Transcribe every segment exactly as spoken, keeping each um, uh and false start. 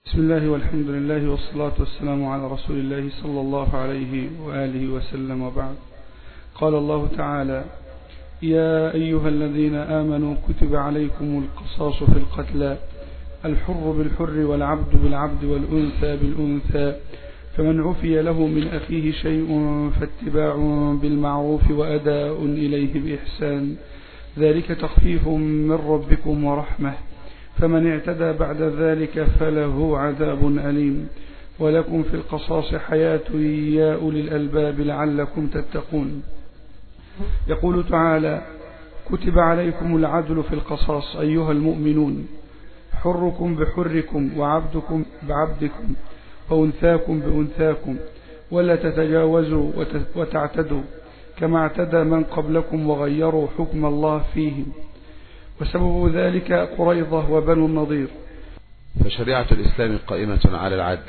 بسم الله والحمد لله والصلاة والسلام على رسول الله صلى الله عليه وآله وسلم، وبعد. قال الله تعالى: يا أيها الذين آمنوا كتب عليكم القصاص في القتلى، الحر بالحر والعبد بالعبد والأنثى بالأنثى، فمن عفي له من أخيه شيء فاتباع بالمعروف وأداء إليه بإحسان، ذلك تخفيف من ربكم ورحمة، فمن اعتدى بعد ذلك فله عذاب أليم، ولكم في القصاص حياة يا أولي الألباب لعلكم تتقون. يقول تعالى: كتب عليكم العدل في القصاص أيها المؤمنون، حركم بحركم وعبدكم بعبدكم وأنثاكم بأنثاكم، ولا تتجاوزوا وتعتدوا كما اعتدى من قبلكم وغيروا حكم الله فيهم، وسبب ذلك قريظة وبنو النضير. فشريعة الإسلام قائمة على العدل،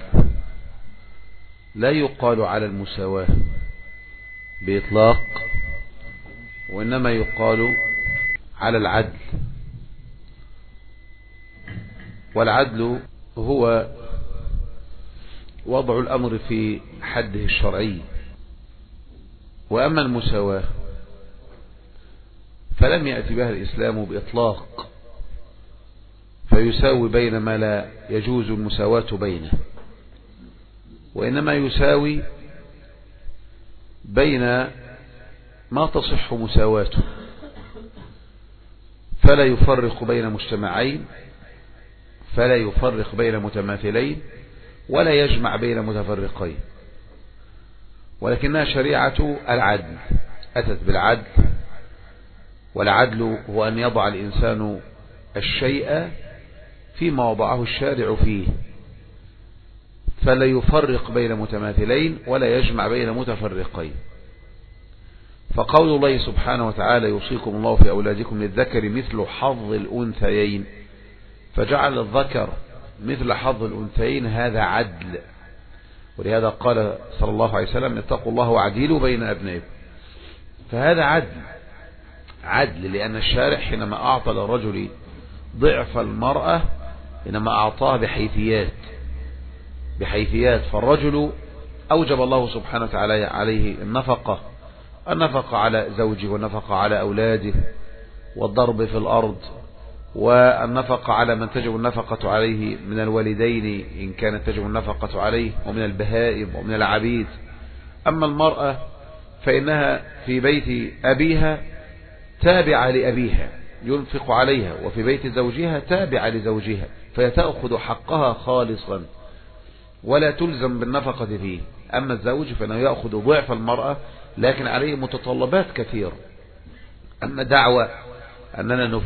لا يقال على المساواة بإطلاق، وإنما يقال على العدل. والعدل هو وضع الأمر في حده الشرعي، وأما المساواة فلم يأتي بها الإسلام بإطلاق، فيساوي بين ما لا يجوز المساواة بينه، وإنما يساوي بين ما تصح مساواته، فلا يفرق بين مجتمعين، فلا يفرق بين متماثلين، ولا يجمع بين متفرقين، ولكنها شريعة العدل، أتت بالعدل. والعدل هو أن يضع الإنسان الشيء فيما وضعه الشارع فيه، فلا يفرق بين متماثلين ولا يجمع بين متفرقين. فقول الله سبحانه وتعالى: يوصيكم الله في أولادكم للذكر مثل حظ الأنثيين، فجعل الذكر مثل حظ الأنثيين، هذا عدل. ولهذا قال صلى الله عليه وسلم: اتقوا الله واعدلوا بين أبنائكم. فهذا عدل عدل لأن الشارع حينما أعطى للرجل ضعف المرأة إنما أعطاه بحيثيات بحيثيات فالرجل أوجب الله سبحانه وتعالى عليه النفقة النفقة على زوجه، والنفقة على أولاده، والضرب في الأرض، والنفقة على من تجب النفقة عليه من الوالدين إن كانت تجب النفقة عليه، ومن البهائم ومن العبيد. أما المرأة فإنها في بيت أبيها تابعة لأبيها ينفق عليها، وفي بيت زوجها تابعة لزوجها، فيتأخذ حقها خالصا ولا تلزم بالنفقة فيه. أما الزوج فإنه يأخذ ضعف المرأة لكن عليه متطلبات كثيرة. أما دعوة أننا, نف...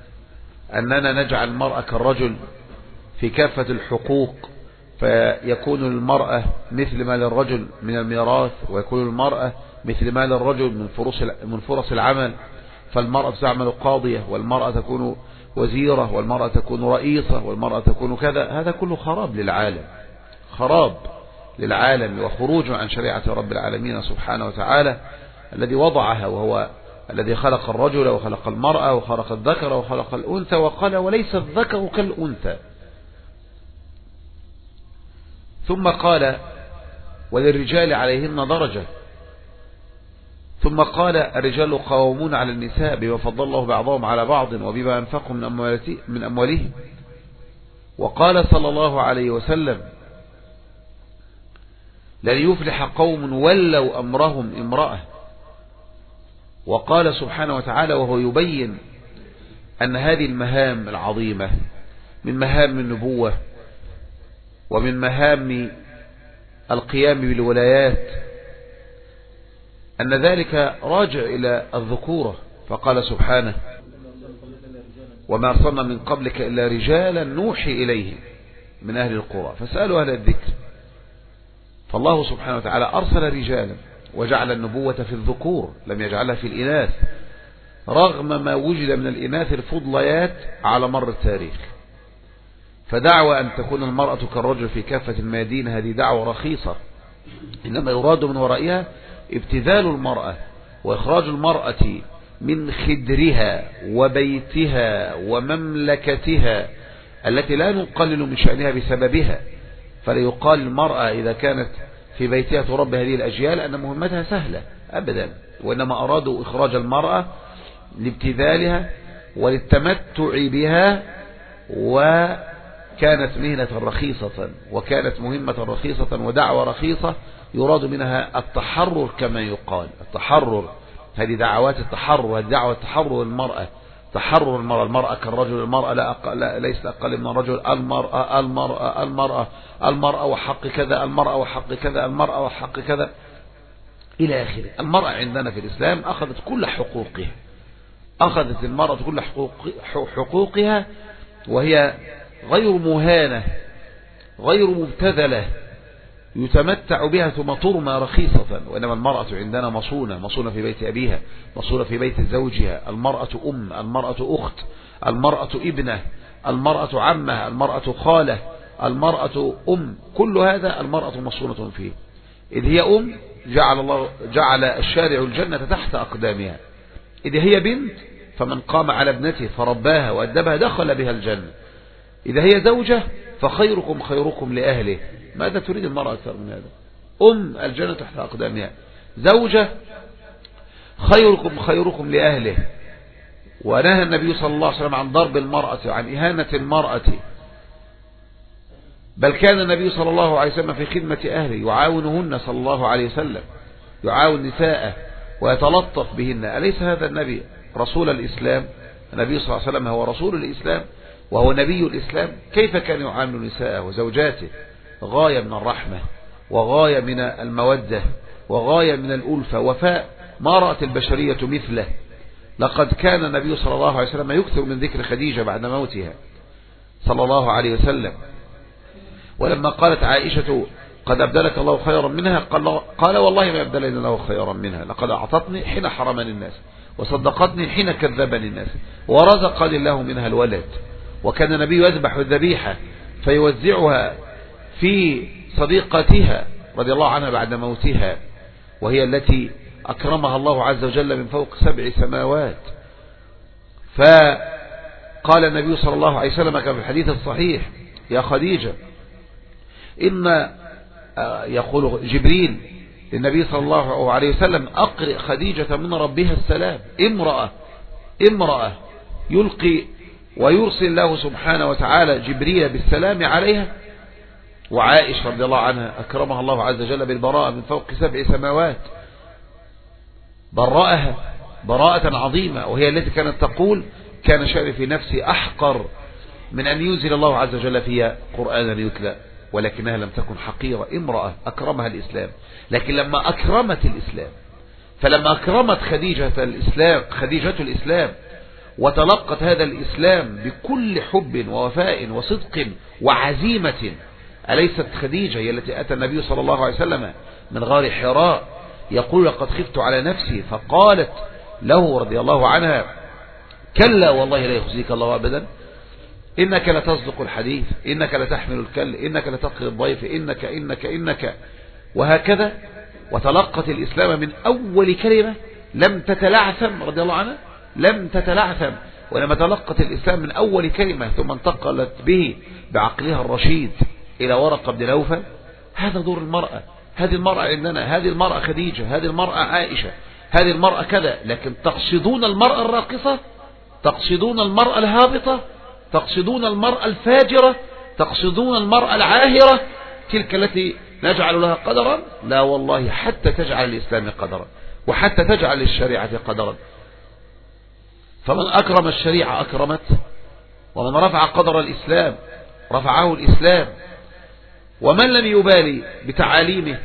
أننا نجعل المرأة كالرجل في كافة الحقوق، فيكون المرأة مثل ما للرجل من الميراث، ويكون المرأة مثل ما للرجل من فرص من فرص العمل، فالمرأة تعمل قاضية، والمرأة تكون وزيرة، والمرأة تكون رئيسة، والمرأة تكون كذا. هذا كله خراب للعالم خراب للعالم وخروج عن شريعة رب العالمين سبحانه وتعالى الذي وضعها، وهو الذي خلق الرجل وخلق المرأة وخلق الذكر وخلق الأنثى، وقال: وليس الذكر كالأنثى. ثم قال: وللرجال عليهن درجة. ثم قال: الرجال قوامون على النساء بما فضل الله بعضهم على بعض وبما أنفقوا من أموالهم. وقال صلى الله عليه وسلم: لن يفلح قوم ولوا أمرهم امرأة. وقال سبحانه وتعالى وهو يبين أن هذه المهام العظيمة من مهام النبوة ومن مهام القيام بالولايات، أن ذلك راجع إلى الذكورة. فقال سبحانه: وما أرسلنا من قبلك إلا رجالا نوحي إليهم من أهل القرى فاسألوا أهل الذكر. فالله سبحانه وتعالى أرسل رجالا وجعل النبوة في الذكور، لم يجعلها في الإناث، رغم ما وجد من الإناث الفضليات على مر التاريخ. فدعوة أن تكون المرأة كالرجل في كافة الميادين هذه دعوة رخيصة، إنما يراد من ورائها ابتذال المرأة وإخراج المرأة من خدرها وبيتها ومملكتها التي لا نقلل من شأنها بسببها. فلا يقال المرأة إذا كانت في بيتها تربي هذه الأجيال أن مهمتها سهلة أبدا، وإنما أرادوا إخراج المرأة لابتذالها وللتمتع بها، وكانت مهنة رخيصة وكانت مهمة رخيصة ودعوة رخيصة يراد منها التحرر كما يقال. التحرر هذه دعوات التحرر، هذه دعوة تحرر المرأة، تحرر المرأة. المرأة كالرجل، المرأة لا أقل، لا ليست أقل من الرجل. المرأة المرأة المرأة المرأة وحق كذا، المرأة وحق كذا، المرأة وحق كذا إلى آخره. المرأة عندنا في الإسلام أخذت كل حقوقها، أخذت المرأة كل حقوق حقوقها، وهي غير مهانة غير مبتذلة يتمتع بها ثم ترمى رخيصة. وإنما المرأة عندنا مصونة، مصونة في بيت أبيها، مصونة في بيت زوجها. المرأة أم، المرأة أخت، المرأة ابنة، المرأة عمة، المرأة خالة، المرأة أم. كل هذا المرأة مصونة فيه. إذ هي أم جعل الله جعل الشارع الجنة تحت أقدامها. إذ هي بنت فمن قام على ابنته فرباها وأدبها دخل بها الجنة. إذا هي زوجة فخيركم خيركم لأهله. ماذا تريد المرأة أكثر من هذا؟ أم الجنة تحت أقدامها، زوجة خيركم خيركم لأهله. ونهى النبي صلى الله عليه وسلم عن ضرب المرأة، عن إهانة المرأة، بل كان النبي صلى الله عليه وسلم في خدمة أهله يعاونهن صلى الله عليه وسلم، يعاون نساءه ويتلطف بهن. أليس هذا النبي رسول الإسلام؟ النبي صلى الله عليه وسلم هو رسول الإسلام وهو نبي الإسلام. كيف كان يعامل نساءه وزوجاته؟ غاية من الرحمة وغاية من المودة وغاية من الألفة، وفاء ما رأت البشرية مثله. لقد كان النبي صلى الله عليه وسلم يكثر من ذكر خديجة بعد موتها صلى الله عليه وسلم. ولما قالت عائشة قد أبدلك الله خيرا منها، قال, قال والله ما أبدلني الله خيرا منها، لقد أعطتني حين حرمني الناس، وصدقتني حين كذبني الناس، ورزقني الله منها الولد. وكان النبي يذبح الذبيحة فيوزعها في صديقتها رضي الله عنها بعد موتها، وهي التي أكرمها الله عز وجل من فوق سبع سماوات. فقال النبي صلى الله عليه وسلم كما في الحديث الصحيح: يا خديجة، إن يقول جبريل للنبي صلى الله عليه وسلم: أقرئ خديجة من ربها السلام. امرأة امرأة يلقي ويرسل الله سبحانه وتعالى جبريل بالسلام عليها. وعائشة رضي الله عنها أكرمها الله عز وجل بالبراءة من فوق سبع سماوات، برأها براءة عظيمة، وهي التي كانت تقول: كان شأني في نفسي أحقر من أن ينزل الله عز وجل فيها قرآنا يتلى. ولكنها لم تكن حقيرة، امرأة أكرمها الإسلام. لكن لما أكرمت الإسلام، فلما أكرمت خديجة الإسلام خديجة الإسلام وتلقت هذا الإسلام بكل حب ووفاء وصدق وعزيمة. أليست خديجة هي التي أتى النبي صلى الله عليه وسلم من غار حراء يقول: لقد خفت على نفسي، فقالت له رضي الله عنها: كلا والله لا يخزيك الله أبدا، إنك لتصدق الحديث، إنك لتحمل الكل، إنك لتقي الضيف، إنك إنك إنك وهكذا. وتلقت الإسلام من أول كلمة، لم تتلعثم رضي الله عنها، لم تتلعثم. ولما تلقت الإسلام من أول كلمة ثم انتقلت به بعقلها الرشيد إلى ورقة بن نوفل. هذا دور المرأة. هذه المرأة عندنا، هذه المرأة خديجة، هذه المرأة عائشة، هذه المرأة كذا. لكن تقصدون المرأة الراقصة، تقصدون المرأة الهابطة، تقصدون المرأة الفاجرة، تقصدون المرأة العاهرة، تلك التي نجعل لها قدرا؟ لا والله، حتى تجعل الإسلام قدرا، وحتى تجعل للشريعة قدرا. فمن أكرم الشريعة أكرمت، ومن رفع قدر الإسلام رفعه الإسلام. ومن لم يبالي بتعاليمه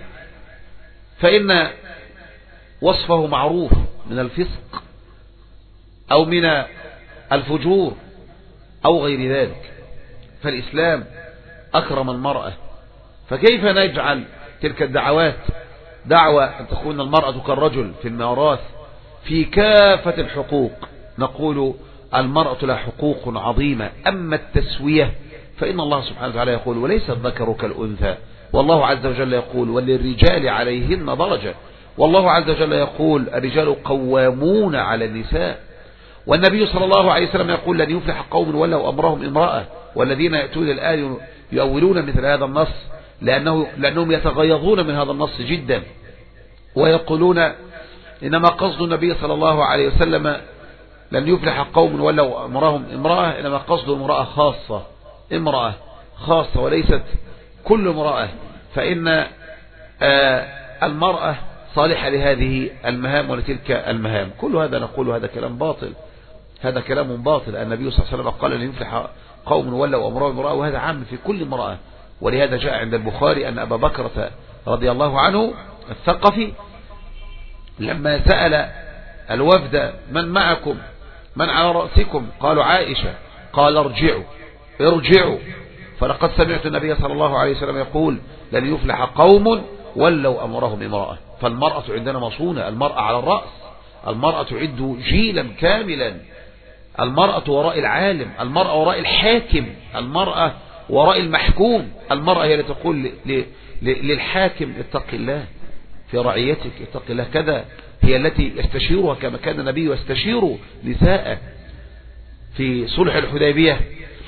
فإن وصفه معروف من الفسق أو من الفجور أو غير ذلك. فالإسلام أكرم المرأة. فكيف نجعل تلك الدعوات دعوة أن تكون المرأة كالرجل في الميراث في كافة الحقوق؟ نقول المرأة لها حقوق عظيمة. أما التسوية فإن الله سبحانه وتعالى يقول: وليس الذكر كالأنثى. والله عز وجل يقول: وللرجال عليهن درجة. والله عز وجل يقول: الرجال قوامون على النساء. والنبي صلى الله عليه وسلم يقول: لن يفلح قوم ولوا أمرهم امرأة. والذين يأتون الآن يؤولون مثل هذا النص لأنه لأنهم يتغيظون من هذا النص جدا، ويقولون إنما قصد النبي صلى الله عليه وسلم لن يفلح قوم ولو أمرهم امرأة، إنما قصد امرأة خاصة، امرأة خاصة وليست كل امرأة، فإن المرأة صالحة لهذه المهام ولتلك المهام. كل هذا نقول هذا كلام باطل، هذا كلام باطل. النبي صلى الله عليه وسلم قال لن يفلح قوم ولوا أمرهم امرأة، وهذا عام في كل امرأة. ولهذا جاء عند البخاري أن أبا بكرة رضي الله عنه الثقفي لما سأل الوفد من معكم من على رأسكم قالوا عائشة، قال ارجعوا ارجعوا فلقد سمعت النبي صلى الله عليه وسلم يقول لن يفلح قوم ولوا أمرهم امرأة. فالمرأة عندنا مصونة، المرأة على الرأس، المرأة تعد جيلا كاملا، المرأة وراء العالم، المرأة وراء الحاكم، المرأة وراء المحكوم، المرأة هي التي تقول للحاكم اتق الله في رعيتك، اتق الله كذا، هي التي يستشيرها كما كان النبي يستشير نساءه في صلح الحديبية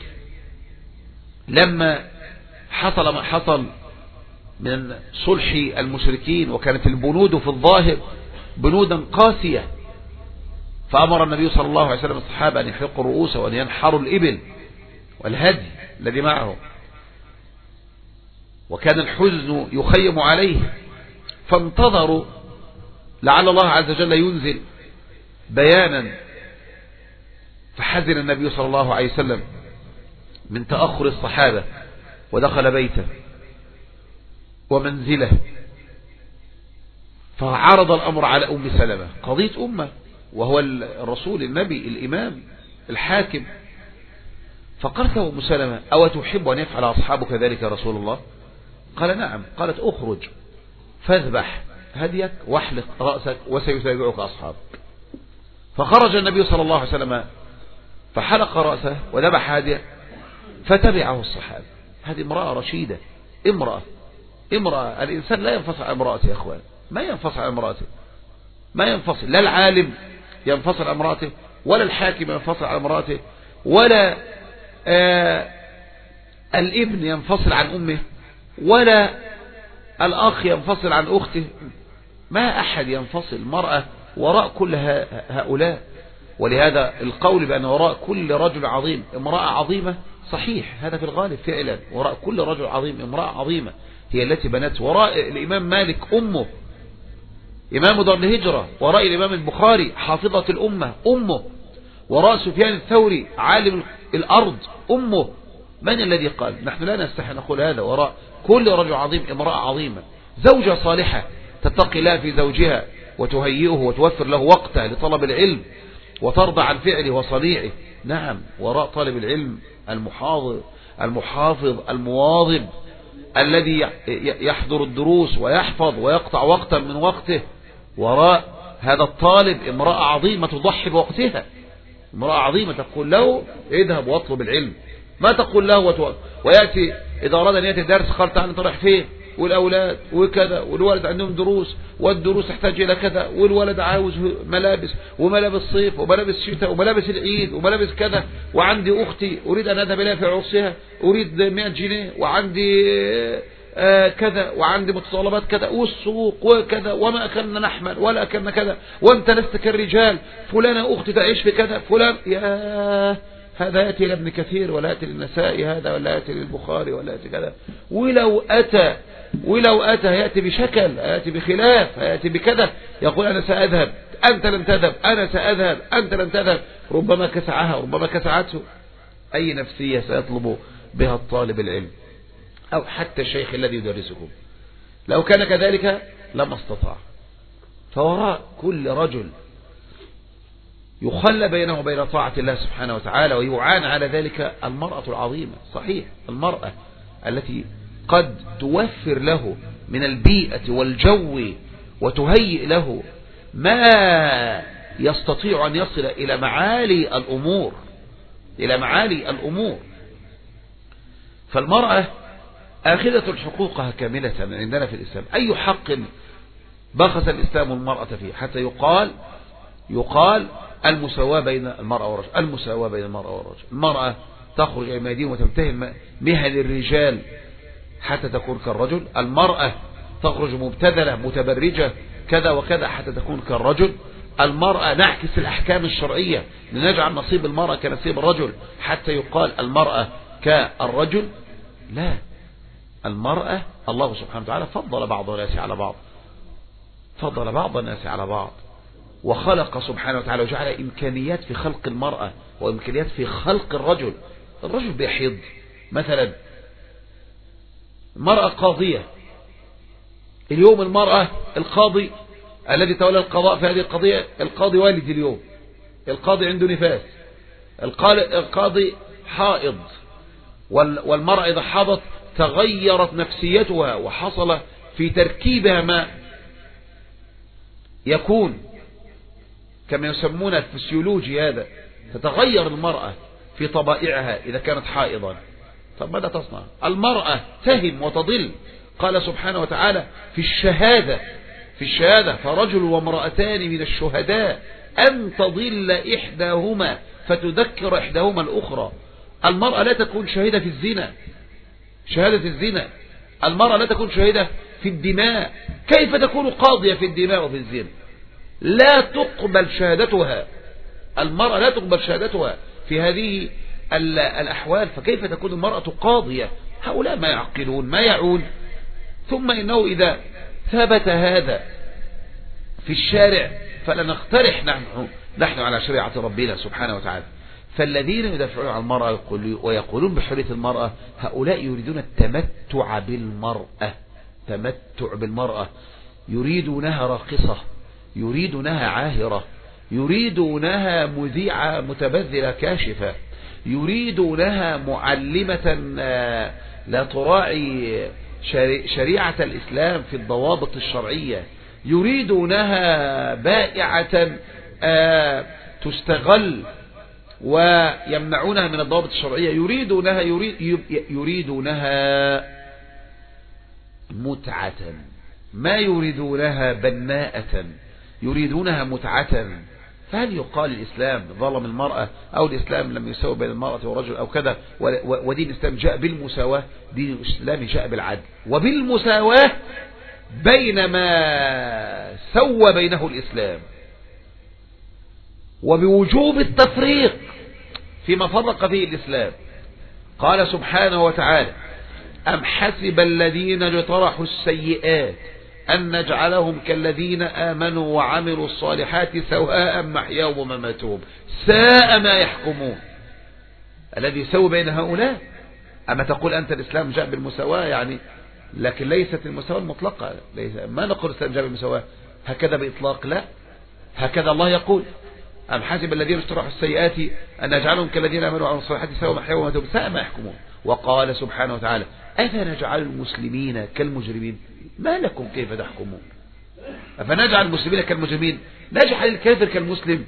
لما حصل ما حصل من صلح المشركين، وكانت البنود في الظاهر بنودا قاسية، فأمر النبي صلى الله عليه وسلم الصحابة أن يحرقوا رؤوسه وأن ينحروا الإبل والهدي الذي معه، وكان الحزن يخيم عليه، فانتظروا لعل الله عز وجل ينزل بيانا، فحزن النبي صلى الله عليه وسلم من تأخر الصحابة، ودخل بيته ومنزله، فعرض الأمر على أم سلمة قضية أمه، وهو الرسول النبي الإمام الحاكم، فقالت له أم سلمة أو تحب أن يفعل أصحابك ذلك يا رسول الله؟ قال نعم. قالت أخرج فاذبح هديك واحلق رأسك وسيتابعك أصحابك. فخرج النبي صلى الله عليه وسلم فحلق رأسه وذبح هديه فتبعه الصحابة. هذه امرأة رشيدة، امرأة امرأة الإنسان لا ينفصل عن امرأته يا أخوان، ما ينفصل عن امرأته، ما ينفصل، لا العالم ينفصل عن امرأته، ولا الحاكم ينفصل عن امرأته، ولا آه الابن ينفصل عن أمه، ولا الأخ ينفصل عن أخته، ما أحد ينفصل. المرأة وراء كل هؤلاء. ولهذا القول بأن وراء كل رجل عظيم امرأة عظيمة صحيح، هذا في الغالب فعلا، وراء كل رجل عظيم امرأة عظيمة هي التي بنت. وراء الإمام مالك أمه إمام دار الهجرة، وراء الإمام البخاري حافظة الأمة أمه، وراء سفيان الثوري عالم الأرض أمه. من الذي قال؟ نحن لا نستحي نقول هذا. وراء كل رجل عظيم امرأة عظيمة، زوجة صالحة تتقي الله في زوجها وتهيئه وتوفر له وقته لطلب العلم وترضى عن فعله وصنيعه. نعم، وراء طالب العلم المحافظ المحافظ المواظب الذي يحضر الدروس ويحفظ ويقطع وقتا من وقته، وراء هذا الطالب امرأة عظيمة تضحي بوقتها، امرأة عظيمة تقول له اذهب واطلب العلم، ما تقول له وتو... ويأتي إذا أراد أن يأتي درس قال تعالى انت رايح فين، والأولاد وكذا، والولد عندهم دروس والدروس تحتاج إلى كذا، والولد عاوز ملابس وملابس صيف وملابس شتاء وملابس العيد وملابس كذا، وعندي أختي أريد أن أذهب إليها في عرسها أريد مئة جنيه، وعندي آه كذا، وعندي متطلبات كذا، والسوق وكذا، وما أكلنا نحمل ولا أكلنا كذا، وأنت لست كالرجال، فلانة أختي تعيش في كذا، فلان. يا هذا يأتي لابن كثير ولا يأتي للنسائي هذا ولا يأتي للبخاري ولا يأتي كذا. ولو أتى ولو أتى يأتي بشكل، يأتي بخلاف، يأتي بكذا، يقول أنا سأذهب، أنت لم تذهب، أنا سأذهب، أنت لم تذهب، ربما كسعها ربما كسعته. أي نفسية سيطلب بها الطالب العلم أو حتى الشيخ الذي يدرسكم؟ لو كان كذلك لما استطاع. فوراء كل رجل يخلى بينه وبين طاعة الله سبحانه وتعالى ويعان على ذلك المرأة العظيمة. صحيح، المرأة التي قد توفر له من البيئة والجو وتهيئ له ما يستطيع أن يصل إلى معالي الأمور إلى معالي الأمور. فالمرأة آخذة حقوقها كاملة عندنا في الإسلام. أي حق بخس الإسلام المرأة فيه حتى يقال يقال المساواة بين المرأة والرجل، المساواة بين المرأة والرجل. المرأة تخرج إلى الميادين وتمتهن مهن الرجال حتى تكون كالرجل. المرأة تخرج مبتذلة متبرجة كذا وكذا حتى تكون كالرجل. المرأة نعكس الأحكام الشرعية لنجعل نصيب المرأة كنصيب الرجل حتى يقال المرأة كالرجل. لا، المرأة الله سبحانه وتعالى فضل بعض الناس على بعض، فضل بعض الناس على بعض، وخلق سبحانه وتعالى وجعل إمكانيات في خلق المرأة وإمكانيات في خلق الرجل. الرجل بيحيض مثلا، المرأة قاضية اليوم، المرأة القاضي الذي تولى القضاء في هذه القضية القاضي والد اليوم، القاضي عنده نفاس، القاضي حائض، والمرأة إذا حاضت تغيرت نفسيتها وحصل في تركيبها ما يكون كما يسمون الفسيولوجي، هذا تتغير المرأة في طبائعها إذا كانت حائضا. طب ماذا تصنع؟ المرأة تهم وتضل. قال سبحانه وتعالى في الشهادة في الشهادة فرجل وامرأتان من الشهداء أن تضل إحداهما فتذكر إحداهما الأخرى. المرأة لا تكون شهيدة في الزنا، شهادة الزنا. المرأة لا تكون شهيدة في الدماء، كيف تكون قاضية في الدماء وفي الزنا؟ لا تقبل شهادتها، المرأة لا تقبل شهادتها في هذه الأحوال، فكيف تكون المرأة قاضية؟ هؤلاء ما يعقلون ما يعون. ثم إنه إذا ثبت هذا في الشارع فلنقترح نحن, نحن على شريعة ربنا سبحانه وتعالى. فالذين يدافعون عن المرأة ويقولون بحرية المرأة هؤلاء يريدون التمتع بالمرأة، تمتع بالمرأة، يريدونها راقصة، يريدونها عاهرة، يريدونها مذيعة متبذلة كاشفة، يريدونها معلمة لا تراعي شريعة الإسلام في الضوابط الشرعية، يريدونها بائعة تستغل ويمنعونها من الضوابط الشرعية، يريدونها يريد يريدونها متعة، ما يريدونها بناءة، يريدونها متعة. فهل يقال الإسلام ظلم المرأة أو الإسلام لم يساوي بين المرأة والرجل أو كذا؟ ودين الإسلام جاء بالمساواة، دين الإسلام جاء بالعدل وبالمساواة بينما سوى بينه الإسلام، وبوجوب التفريق فيما فرق فيه الإسلام. قال سبحانه وتعالى أم حسب الذين اجترحوا السيئات أن نجعلهم كالذين آمنوا وعملوا الصالحات سواء محياهم ومماتهم ساء ما يحكمون. الذي يسوي بين هؤلاء. أما تقول أنت الإسلام جاء بالمساواة يعني، لكن ليست المساواة المطلقة، ليس ما نقول الإسلام جاء بالمساواة هكذا بإطلاق، لا، هكذا الله يقول أم حسب الذين اجترحوا السيئات أن نجعلهم كالذين آمنوا وعملوا الصالحات سواء محياهم ومماتهم ساء ما يحكمون. وقال سبحانه وتعالى أفنجعل المسلمين كالمجرمين ما لكم كيف تحكمون. أفنجعل المسلمين كالمجرمين، نجعل الكافر كالمسلم،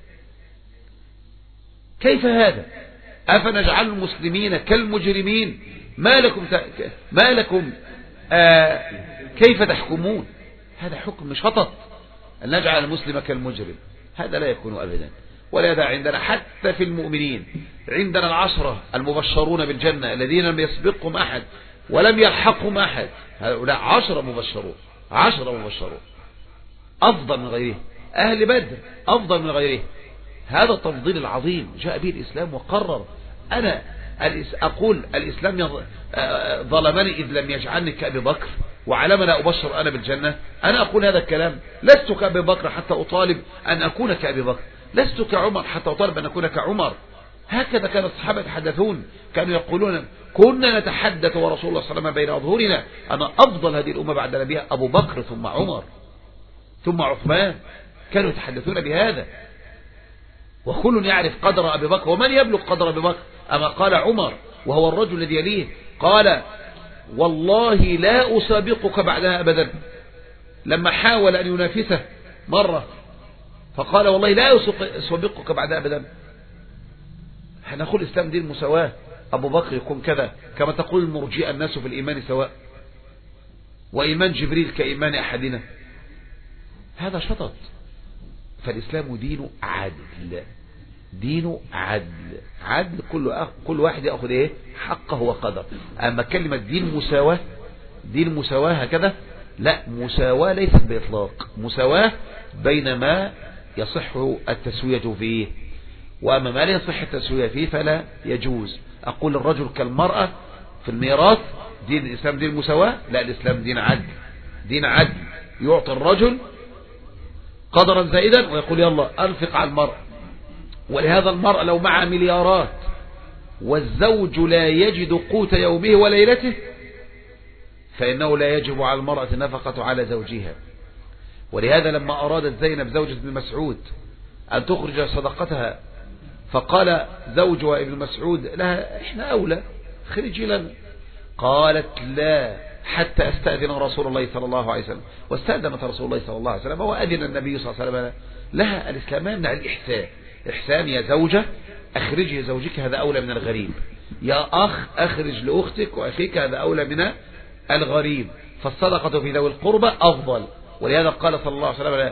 كيف هذا؟ أفنجعل المسلمين كالمجرمين ما لكم ت... ما لكم آه كيف تحكمون. هذا حكم مش خطأ أن نجعل المسلم كالمجرم، هذا لا يكون أبدا. ولهذا عندنا حتى في المؤمنين عندنا العشرة المبشرون بالجنة الذين لم يسبقهم أحد ولم يلحقهم أحد، هؤلاء عشرة مبشرون، عشرة مبشرون أفضل من غيره، أهل بدر أفضل من غيره. هذا التفضيل العظيم جاء به الإسلام وقرر. أنا أقول الإسلام ظلمني إذ لم يجعلني كأبي بكر وعلما لا أبشر أنا بالجنة. أنا أقول هذا الكلام، لست كأبي بكر حتى أطالب أن أكون كأبي بكر، لست كعمر حتى أطالب أن أكون كعمر. هكذا كان الصحابة يتحدثون، كانوا يقولون كنا نتحدث ورسول الله صلى الله عليه وسلم بين أظهرنا أنا أفضل هذه الأمة بعد نبيها أبو بكر ثم عمر ثم عثمان. كانوا يتحدثون بهذا، وكل يعرف قدر أبي بكر، ومن يبلغ قدر أبي بكر؟ أما قال عمر وهو الرجل الذي يليه قال والله لا أسابقك بعدها أبدا، لما حاول أن ينافسه مرة فقال والله لا أسابقك بعدها أبدا. نقول الإسلام دين المساواة، أبو بكر يكون كذا كما تقول المرجئة الناس في الإيمان سواء، وإيمان جبريل كإيمان أحدنا، هذا شطط. فالإسلام دين عادل، دينه عدل. عدل، كل أخ كل واحد يأخذ ايه حقه وقدر. اما كلمة دين مساواة، دين مساواة هكذا، لا، مساواة ليست بإطلاق، مساواة بين ما يصح التسوية فيه وأما ما لا يصح التسوية فيه فلا يجوز. أقول الرجل كالمرأة في الميراث، دين الإسلام دين مساواة؟ لا، الإسلام دين عدل، دين عدل. يعطي الرجل قدرا زائدا ويقول يلا أنفق على المرأة. ولهذا المرأة لو معها مليارات والزوج لا يجد قوت يومه وليلته فإنه لا يجب على المرأة النفقة على زوجها. ولهذا لما أرادت زينب زوجة ابن مسعود أن تخرج صدقتها فقال زوجها ابن مسعود لها احنا أولى، خرجي لنا. قالت لا حتى أستأذن رسول الله صلى الله عليه وسلم. واستأذنت رسول الله صلى الله عليه وسلم وأذن النبي صلى الله عليه وسلم لها. الإسلام يمنع الإحسان. إحسان يا زوجة أخرجي زوجك، هذا أولى من الغريب. يا أخ أخرج لأختك وأخيك، هذا أولى من الغريب. فالصدقة في ذوي القربى أفضل. ولهذا قال صلى الله عليه وسلم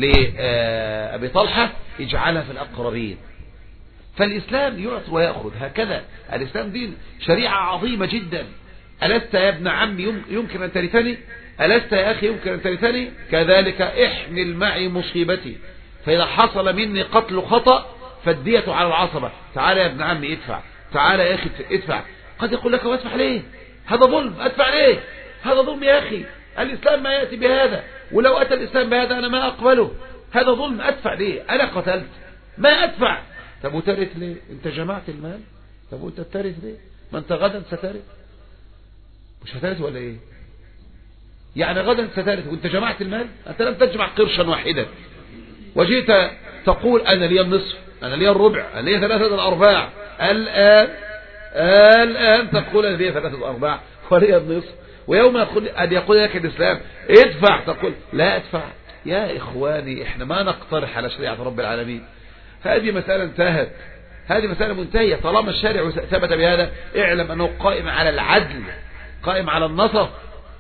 لأبي طلحة اجعلها في الأقربين. فالإسلام يعطي ويأخذ هكذا. الإسلام دين شريعة عظيمة جدا. ألست يا ابن عمي يمكن أن ترثني؟ ألست يا أخي يمكن أن ترثني؟ كذلك احمل معي مصيبتي، فإذا حصل مني قتل خطأ فالدية على العصبة. تعالى يا ابن عمي ادفع، تعالى يا أخي ادفع. قد يقول لك وادفع ليه؟ هذا ظلم، ادفع ليه؟ هذا ظلم يا أخي، الإسلام ما يأتي بهذا، ولو أتى الإسلام بهذا أنا ما أقبله. هذا ظلم، أدفع ليه؟ أنا قتلت ما أدفع. طب وترث ليه؟ أنت جمعت المال، طب وأنت ترث ليه؟ ما أنت غدا سترث، مش هترث ولا إيه؟ يعني غدا سترث وأنت جمعت المال. أنت لم تجمع قرشا واحدا وجيت تقول أنا لي النصف، أنا لي الربع، أنا لي ثلاثة الأرباع. الآن الآن تقول أنا لي ثلاثة الأرباع ولي النصف. ويوم أن يقول لك الإسلام ادفع تقول لا أدفع. يا إخواني احنا ما نقترح على شريعة رب العالمين. هذه مسألة انتهت، هذه مسألة منتهية. طالما الشارع ثبت بهذا اعلم أنه قائم على العدل، قائم على النصف.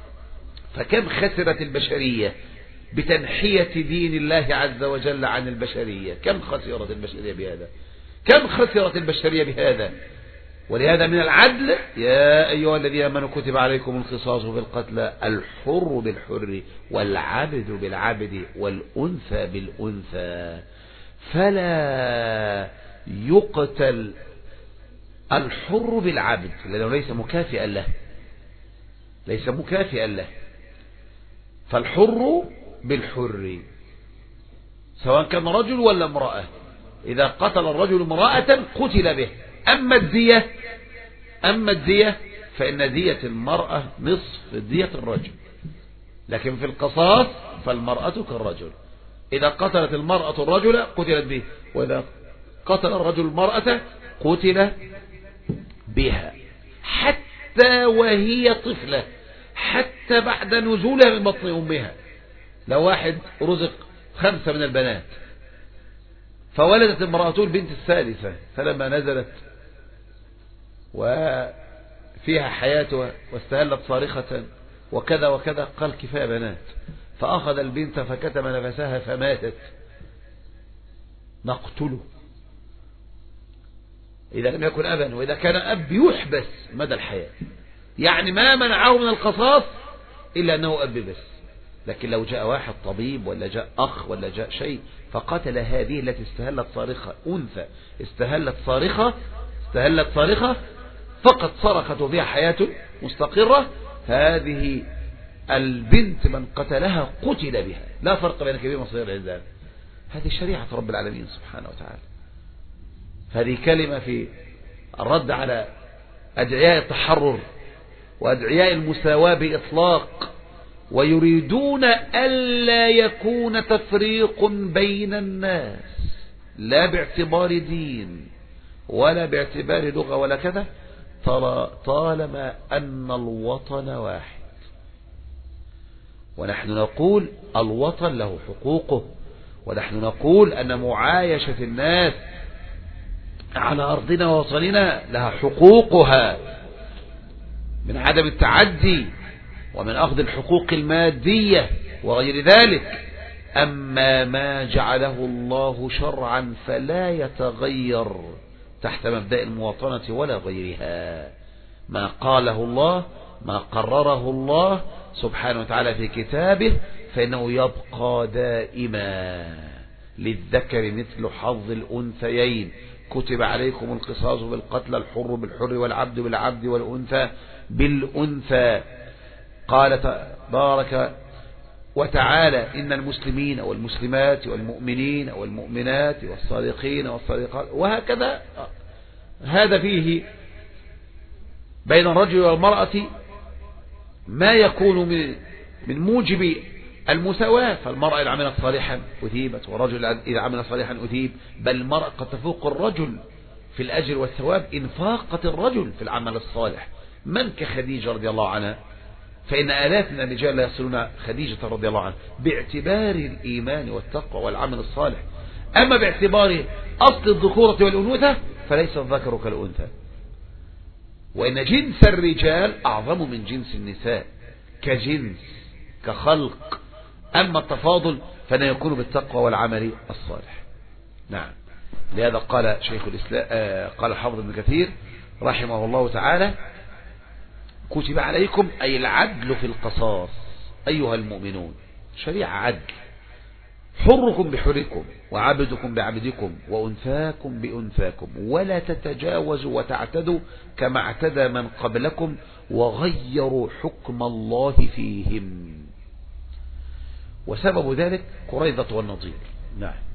فكم خسرت البشرية بتنحية دين الله عز وجل عن البشرية؟ كم خسرت البشرية بهذا؟ كم خسرت البشرية بهذا؟ ولهذا من العدل يا أيها الذين آمنوا كتب عليكم القصاص في القتلى، الحر بالحر والعبد بالعبد والأنثى بالأنثى، فلا يقتل الحر بالعبد لأنه ليس مكافئا له، ليس مكافئا له. فالحر بالحر سواء كان رجل ولا امرأة، إذا قتل الرجل امرأة قتل به. أما الدية أما الدية فإن دية المرأة نصف دية الرجل، لكن في القصاص فالمرأة كالرجل. إذا قتلت المرأة الرجل قتلت به، وإذا قتل الرجل المرأة قتل بها، حتى وهي طفلة، حتى بعد نزولها من بطن أمها. لو واحد رزق خمسة من البنات فولدت امرأته البنت الثالثة، فلما نزلت وفيها حياتها واستهلت صارخة وكذا وكذا قال كفاية بنات، فأخذ البنت فكتم نفسها فماتت. نقتله إذا لم يكن أبا، وإذا كان أب يحبس مدى الحياة. يعني ما منعه من القصاص إلا أنه أب بس. لكن لو جاء واحد طبيب ولا جاء أخ ولا جاء شيء فقتل هذه التي استهلت صارخة، أنثى استهلت صارخة استهلت صارخة فقط صرخت وفيها حياة مستقرة، هذه البنت من قتلها قتل بها، لا فرق بين كبير وصغير الإنسان. هذه شريعة رب العالمين سبحانه وتعالى. هذه كلمة في الرد على أدعياء التحرر وأدعياء المساواة بإطلاق، ويريدون ألا يكون تفريق بين الناس لا باعتبار دين ولا باعتبار لغة ولا كذا، طالما أن الوطن واحد. ونحن نقول الوطن له حقوقه، ونحن نقول أن معايشة الناس على أرضنا ووطننا لها حقوقها من عدم التعدي ومن أخذ الحقوق المادية وغير ذلك. أما ما جعله الله شرعا فلا يتغير تحت مبدأ المواطنة ولا غيرها. ما قاله الله، ما قرره الله سبحانه وتعالى في كتابه فإنه يبقى دائما. للذكر مثل حظ الأنثيين، كتب عليكم القصاص بالقتل، الحر بالحر والعبد بالعبد والأنثى بالأنثى. قال تبارك وتعالى إن المسلمين والمسلمات والمؤمنين والمؤمنات والصادقين والصادقات، وهكذا. هذا فيه بين الرجل والمرأة ما يكون من من موجب المساواة. فالمرأة إذا عملت صالحا أثيبت، والرجل إذا عمل صالحا أثيب، بل المرأة قد تفوق الرجل في الأجر والثواب إن فاقت الرجل في العمل الصالح. من كخديجة رضي الله عنها، فإن آلاف من الرجال لا يصلون خديجة رضي الله عنها باعتبار الإيمان والتقوى والعمل الصالح. أما باعتبار أصل الذكورة والأنوثة فليس الذكر كالأنثى، وإن جنس الرجال أعظم من جنس النساء كجنس كخلق. أما التفاضل فلا يكون بالتقوى والعمل الصالح. نعم. لهذا قال شيخ الإسلام آه قال حافظ ابن كثير رحمه الله تعالى: كتب عليكم أي العدل في القصاص أيها المؤمنون، شريعة عدل. حركم بحركم وعبدكم بعبدكم وأنثاكم بأنثاكم، ولا تتجاوزوا وتعتدوا كما اعتدى من قبلكم وغيروا حكم الله فيهم. وسبب ذلك قريظة والنضير. نعم.